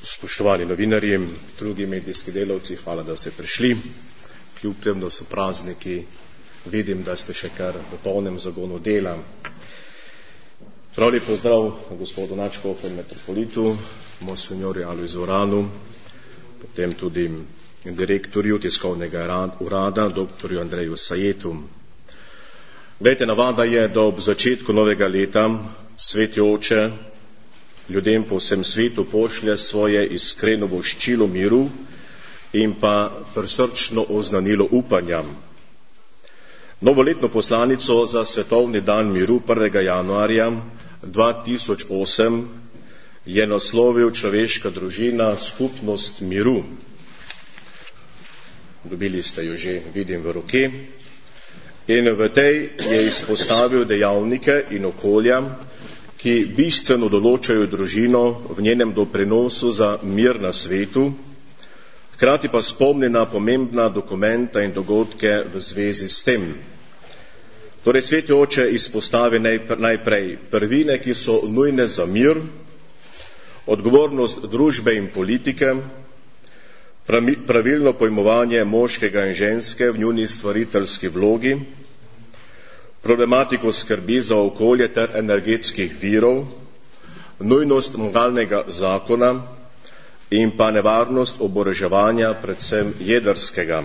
Spoštovani novinarji, drugi medijski delavci, hvala, da ste prišli. Kljub temu, da so prazniki, vidim, da ste še kar v polnem zagonu dela. Prav lep pozdrav gospodu nadškofu in metropolitu, monsinjorju Alojzu Uranu, potem tudi direktorju tiskovnega urada, doktorju Andreju Sajetu. Glejte, navada je, da ob začetku novega leta Sveti Oče ljudem po vsem svetu pošlje svoje iskreno voščilo miru in pa prisrčno oznanilo upanja. Novoletno poslanico za Svetovni dan miru 1. januarja 2008 je naslovil Človeška družina, skupnost miru. Dobili ste jo že, vidim, v roke. In v tej je izpostavil dejavnike in okolja, ki bistveno določajo družino v njenem doprinosu za mir na svetu, hkrati pa spomni na pomembna dokumenta in dogodke v zvezi s tem. Torej, Sveti Oče izpostavi najprej prvine, ki so nujne za mir, odgovornost družbe in politike, pravilno pojmovanje moškega in ženske v njuni stvariteljski vlogi, problematiko skrbi za okolje ter energetskih virov, nujnost moralnega zakona in pa nevarnost oboroževanja, predvsem jedrskega.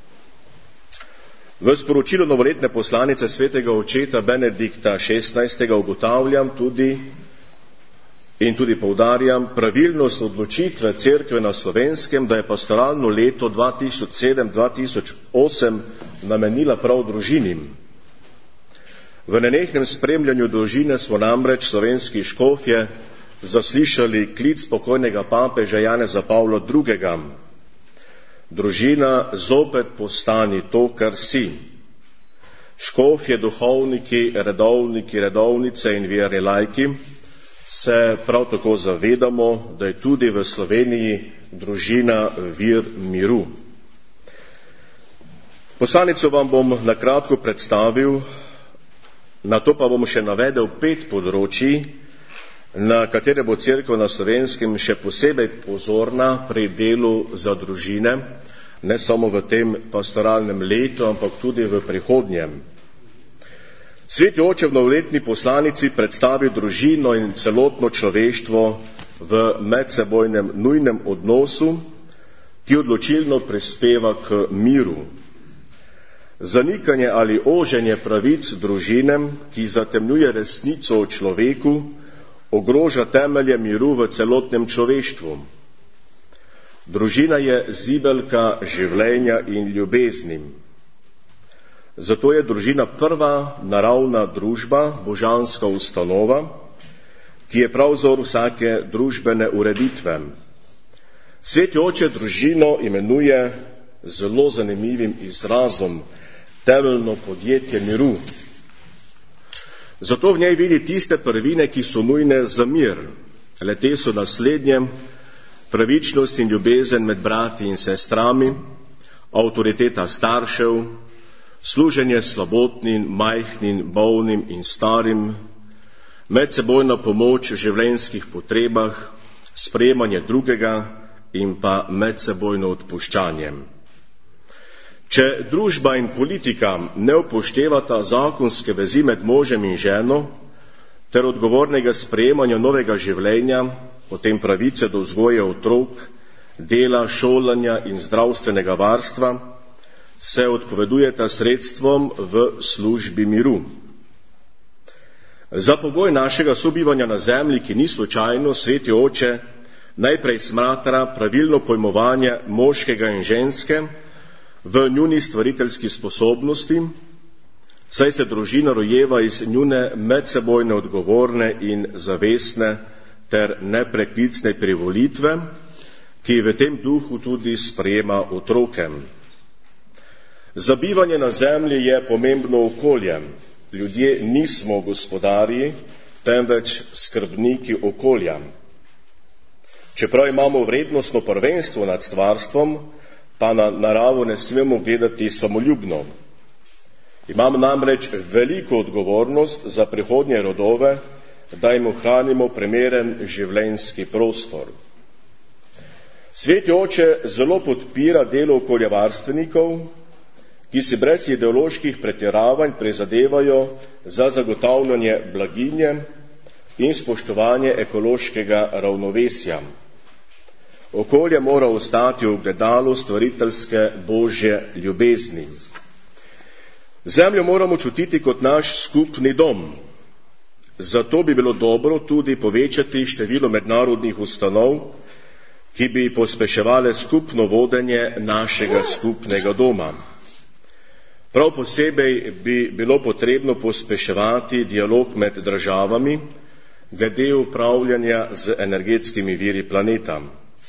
V sporočilu novoletne poslanice svetega očeta Benedikta XVI. Ugotavljam tudi poudarjam pravilnost odločitve Cerkve na Slovenskem, da je pastoralno leto 2007-2008 namenila prav družinim. V nenehnem spremljanju družine smo namreč slovenski škofje zaslišali klic pokojnega papeža Janeza Pavla II. Družina, zopet postani to, kar si. Škofje, duhovniki, redovnice in verni laiki se prav tako zavedamo, da je tudi v Sloveniji družina vir miru. Poslanico vam bom na kratko predstavil, na to pa bom še navedel 5 področij, na katere bo Cerkev na Slovenskem še posebej pozorna pri delu za družine, ne samo v tem pastoralnem letu, ampak tudi v prihodnjem. Sveti Oče v novoletni poslanici predstavi družino in celotno človeštvo v medsebojnem nujnem odnosu, ki odločilno prispeva k miru. Zanikanje ali oženje pravic družine, ki zatemnjuje resnico o človeku, ogroža temelje miru v celotnem človeštvu. Družina je zibelka življenja in ljubezni. Zato je družina prva naravna družba, božanska ustanova, ki je pravzor vsake družbene ureditve. Sveti Oče družino imenuje zelo zanimivim izrazom temeljno podjetje miru. Zato v njej vidi tiste prvine, ki so nujne za mir. Le-te so naslednje: pravičnost in ljubezen med brati in sestrami, avtoriteta staršev, služenje slabotnim, majhnim, bolnim in starim, medsebojna pomoč v življenjskih potrebah, sprejemanje drugega in pa medsebojno odpuščanje. Če družba in politika ne upoštevata zakonske vezi med možem in ženo ter odgovornega sprejemanja novega življenja, potem pravice do vzgoje otrok, dela, šolanja in zdravstvenega varstva, se odpovedujeta sredstvom v službi miru. Za pogoj našega sobivanja na zemlji, ki ni slučajno, Sveti Oče najprej smatra pravilno pojmovanje moškega in ženske v njuni stvariteljski sposobnosti, saj se družina rojeva iz njune medsebojne odgovorne in zavestne ter nepreklicne privolitve, ki v tem duhu tudi sprejema otroke. Za bivanje na zemlji je pomembno okolje. Ljudje nismo gospodarji, temveč skrbniki okolja. Čeprav imamo vrednostno prvenstvo nad stvarstvom, pa na naravo ne smemo gledati samoljubno. Imamo namreč veliko odgovornost za prihodnje rodove, da jim ohranimo primeren življenjski prostor. Sveti oče zelo podpira delo okoljevarstvenikov, ki si brez ideoloških pretiravanj prizadevajo za zagotavljanje blaginje in spoštovanje ekološkega ravnovesja. Okolje mora ostati v ogledalu stvariteljske Božje ljubezni. Zemljo moramo čutiti kot naš skupni dom. Zato bi bilo dobro tudi povečati število mednarodnih ustanov, ki bi pospeševale skupno vodenje našega skupnega doma. Prav posebej bi bilo potrebno pospeševati dialog med državami glede upravljanja z energetskimi viri planeta.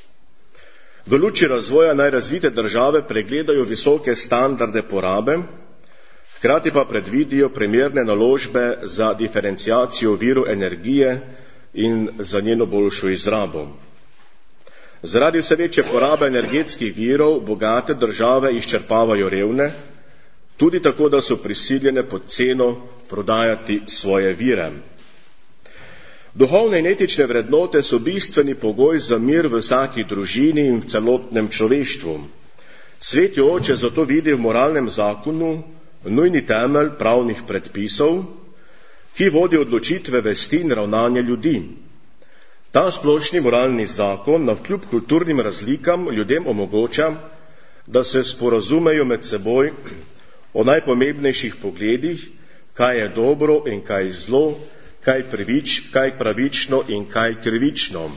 V luči razvoja najrazvite države pregledajo visoke standarde porabe, hkrati pa predvidijo primerne naložbe za diferenciacijo virov energije in za njeno boljšo izrabo. Zaradi vse večje porabe energetskih virov bogate države izčrpavajo revne, tudi tako, da so prisiljene pod ceno prodajati svoje vire. Duhovne in etične vrednote so bistveni pogoj za mir v vsaki družini in v celotnem človeštvu. Sveti oče zato vidi v moralnem zakonu nujni temelj pravnih predpisov, ki vodi odločitve vesti in ravnanja ljudi. Ta splošni moralni zakon navkljub kulturnim razlikam ljudem omogoča, da se sporazumejo med seboj o najpomembnejših pogledih, kaj je dobro in kaj je zlo, kaj pravično in kaj krivično.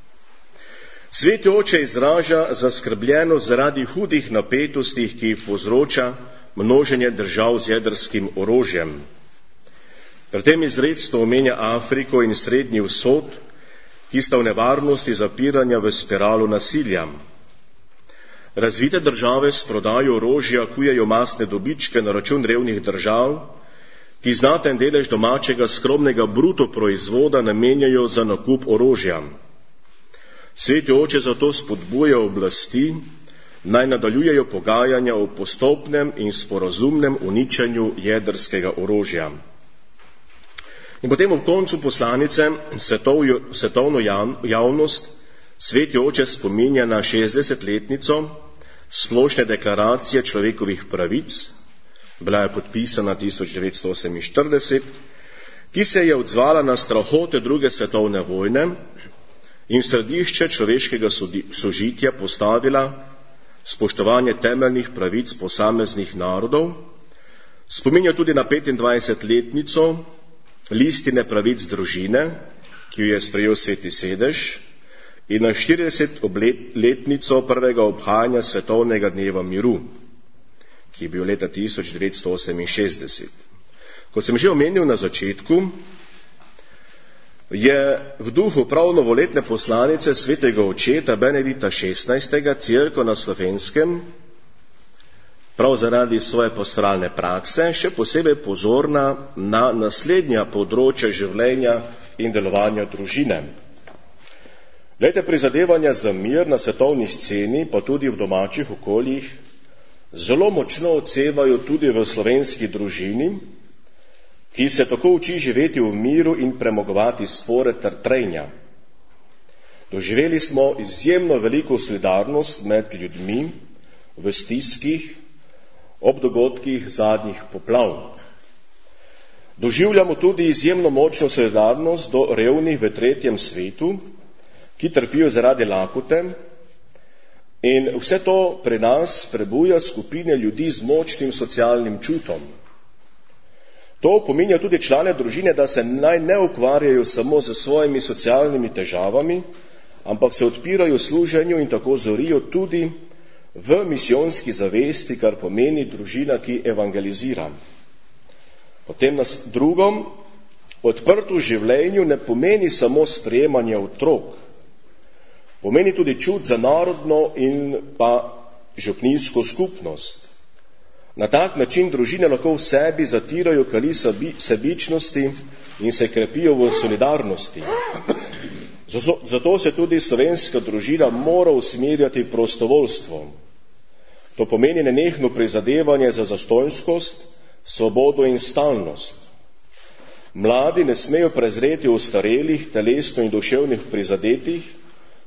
Sveti oče izraža zaskrbljenost zaradi hudih napetosti, ki jih povzroča množenje držav z jedrskim orožjem. Pri tem izrecno omenja Afriko in Srednji vzhod, ki sta v nevarnosti zapiranja v spiralu nasilja. Razvite države s prodajo orožja kujejo masne dobičke na račun revnih držav, ki znaten delež domačega skromnega bruto proizvoda namenjajo za nakup orožja. Sveti oče zato spodbuja oblasti, naj nadaljujejo pogajanja o postopnem in sporazumnem uničenju jedrskega orožja. In potem ob koncu poslanice svetovno javnost sveti oče spominja na 60-letnico splošne deklaracije človekovih pravic, bila je podpisana 1948, ki se je odzvala na strahote druge svetovne vojne in v središče človeškega sožitja postavila spoštovanje temeljnih pravic posameznih narodov, spominja tudi na 25-letnico listine pravic družine, ki jo je sprejel Sveti sedež, in na 40-letnico prvega obhajanja svetovnega dneva miru, ki je bil leta 1968. Kot sem že omenil na začetku, je v duhu prav novoletne poslanice svetega očeta Benedikta XVI. Cerkev na Slovenskem prav zaradi svoje pastoralne prakse še posebej pozorna na naslednja področja življenja in delovanja družine. Glejte, prizadevanja za mir na svetovni sceni, pa tudi v domačih okoljih, zelo močno odsevajo tudi v slovenski družini, ki se tako uči živeti v miru in premagovati spore ter trenja. Doživeli smo izjemno veliko solidarnost med ljudmi v stiskih ob dogodkih zadnjih poplav. Doživljamo tudi izjemno močno solidarnost do revnih v tretjem svetu, ki trpijo zaradi lakote, in vse to pri nas prebuja skupine ljudi z močnim socialnim čutom. To pominja tudi člane družine, da se naj ne ukvarjajo samo z svojimi socialnimi težavami, ampak se odpirajo služenju in tako zorijo tudi v misijonski zavesti, kar pomeni družina, ki evangelizira. Potem nas drugom, odprto življenju ne pomeni samo sprejemanje otrok, pomeni tudi čut za narodno in pa župnijsko skupnost. Na tak način družine lahko v sebi zatirajo kali sebičnosti in se krepijo v solidarnosti. Zato se tudi slovenska družina mora usmerjati v prostovoljstvo. To pomeni nenehno prizadevanje za zastonjskost, svobodo in stalnost. Mladi ne smejo prezreti ostarelih, telesno in duševnih prizadetih,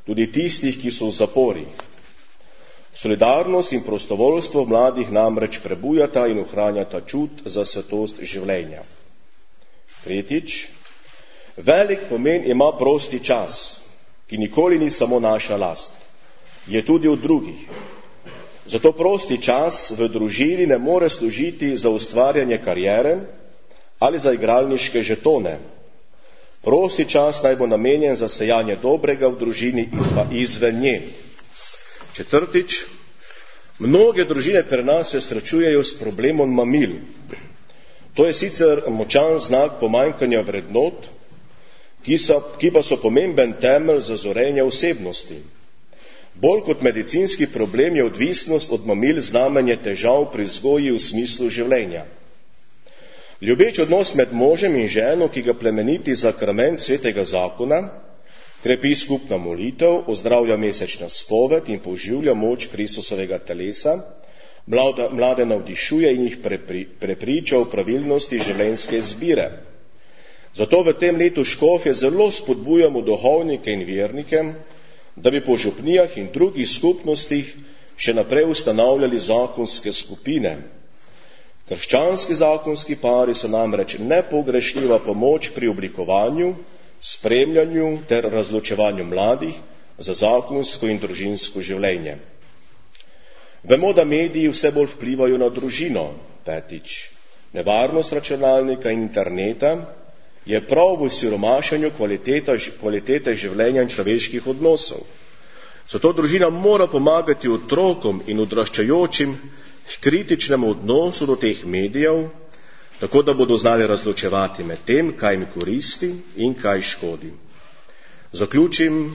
tudi tistih, ki so v zaporih. Solidarnost in prostovoljstvo mladih namreč prebujata in ohranjata čut za svetost življenja. Tretjič, velik pomen ima prosti čas, ki nikoli ni samo naša last, je tudi od drugih. Zato prosti čas v družini ne more služiti za ustvarjanje kariere ali za igralniške žetone. Prosti čas naj bo namenjen za sejanje dobrega v družini in pa izven nje. Četrtič, mnoge družine pri nas se srečujejo s problemom mamil. To je sicer močan znak pomanjkanja vrednot, ki pa so pomemben temelj za zorenje osebnosti. Bolj kot medicinski problem je odvisnost od mamil znamenje težav pri vzgoji v smislu življenja. Ljubeč odnos med možem in ženo, ki ga plemeniti sakrament svetega zakona, krepi skupna molitev, ozdravlja mesečna spoved in poživlja moč Kristusovega telesa, mlade navdišuje in jih prepriča o pravilnosti življenjske izbire. Zato v tem letu škofje zelo spodbujamo duhovnike in vernike, da bi po župnijah in drugih skupnostih še naprej ustanavljali zakonske skupine. Krščanski zakonski pari so namreč nepogrešljiva pomoč pri oblikovanju, spremljanju ter razločevanju mladih za zakonsko in družinsko življenje. Vemo, da mediji vse bolj vplivajo na družino. Petič, nevarnost računalnika in interneta je prav v siromašanju kvalitete življenja in človeških odnosov. Zato družina mora pomagati otrokom in odraščajočim k kritičnemu odnosu do teh medijev, tako da bodo znali razločevati med tem, kaj jim koristi in kaj škodi. Zaključim.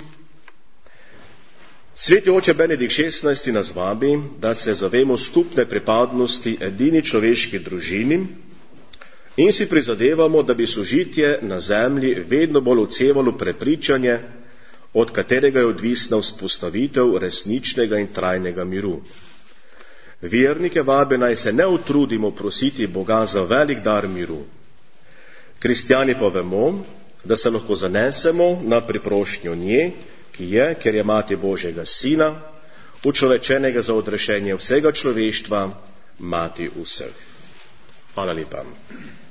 Sveti oče Benedikt XVI nas vabi, da se zavemo skupne pripadnosti edini človeški družini in si prizadevamo, da bi sožitje na zemlji vedno bolj odsevalo prepričanje, od katerega je odvisna vzpostavitev resničnega in trajnega miru. Vernike vabe naj se ne utrudimo prositi Boga za velik dar miru. Kristjani pa vemo, da se lahko zanesemo na priprošnjo nje, ki je, ker je mati Božjega Sina, učlovečenega za odrešenje vsega človeštva, mati vseh. Hvala lepa.